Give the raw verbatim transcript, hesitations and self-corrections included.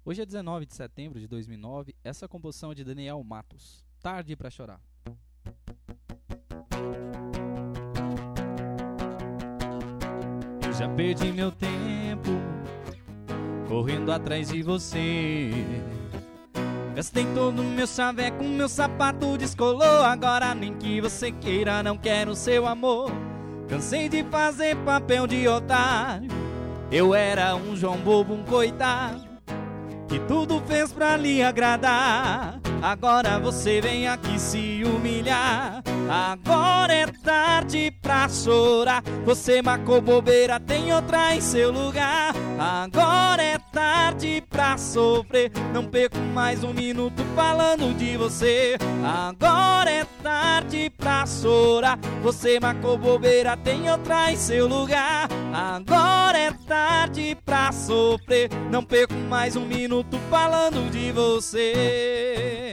Hoje é dezenove de setembro de dois mil e nove, essa composição é de Daniel Matos, Tarde pra Chorar. Eu já perdi meu tempo correndo atrás de você. Gastei todo o meu chaveco, meu sapato descolou. Agora nem que você queira, não quero seu amor. Cansei de fazer papel de otário. Eu era um João bobo, um coitado, que tudo fez pra lhe agradar. Agora você vem aqui se humilhar. Agora é tarde pra chorar. Você marcou bobeira, tem outra em seu lugar. Agora é tarde pra sofrer. Não perco mais um minuto falando de você. Agora é tarde pra chorar. Você marcou bobeira, tem outra em seu lugar. Agora é tarde pra sofrer. Não perco mais um minuto falando de você.